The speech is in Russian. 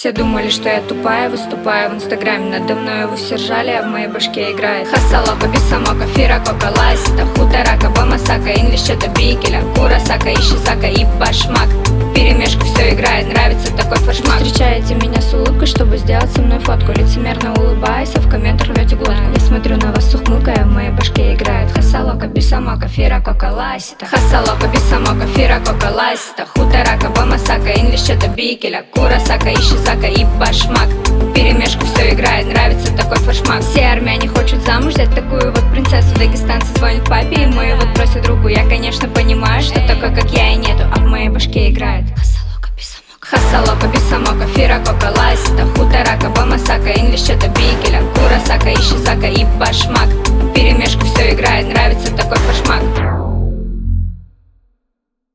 Все думали, что я тупая, выступаю в инстаграме. Надо мной вы все ржали, а в моей башке играет Хасалока, Бисамока, Фиракока, Ласита, Хутерака, Бамасака, Инвищета, Бикеля, Курасака, Ишизака и Башмак. Перемешку все играет, нравится такой фашмак. Встречаете меня с улыбкой, чтобы сделать со мной фотку. Лицемерно улыбаясь, а в комментах рвете глотку. Я смотрю на вас с ухмылкой, а в моей башке играет Хасалока, Бисамока, Фиракока, Ласита, Хасалока, Бисамока, Фиракока, Ласита, Хутерака, Бамасака, Инвищета, Бикеля, Курасака, Ишизака и Башмак. Перемешку все играет, нравится такой фашмак. Все армяне хочут замуж взять такую вот принцессу. Дагестанцы звонят папе, и мы вот просят руку. Я, конечно, понимаю, что такой, как я, и нету, а в моей башке играет Хасалока, Бисамока, Фиракока, Ласита, Хутерака, Бамасака, Инвищета, Бикеля, Курасака, Ишизака и Башмак. Перемешку все играет, нравится такой фашмак.